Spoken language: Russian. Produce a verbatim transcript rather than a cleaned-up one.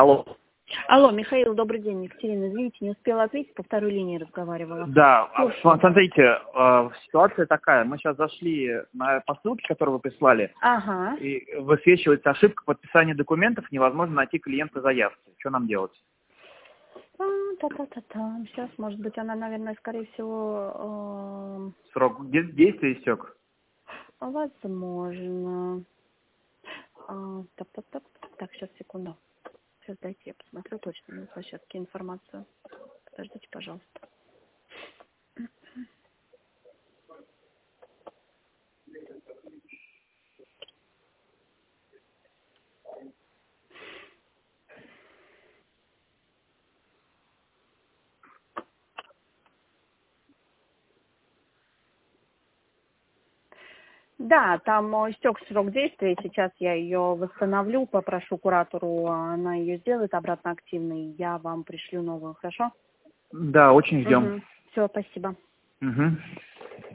Алло. Алло, Михаил, добрый день. Екатерина, извините, не успела ответить, по второй линии разговаривала. Да, Слушаю. смотрите, э, ситуация такая. Мы сейчас зашли на по ссылке, которую вы прислали, Ага. и высвечивается ошибка подписания документов, невозможно найти клиента заявки. Что нам делать? А, Та-та-та-та. Сейчас, может быть, она, наверное, скорее всего, Срок де- действия истек? э, возможно. А, так-так-так. Так, сейчас, секунду. Сейчас дайте, я посмотрю точно на площадке информацию. Подождите, пожалуйста. Да, там э, истек срок действия, сейчас я ее восстановлю, попрошу куратору, она ее сделает обратно активной, я вам пришлю новую, хорошо? Да, очень ждем. Угу. Все, спасибо. Угу.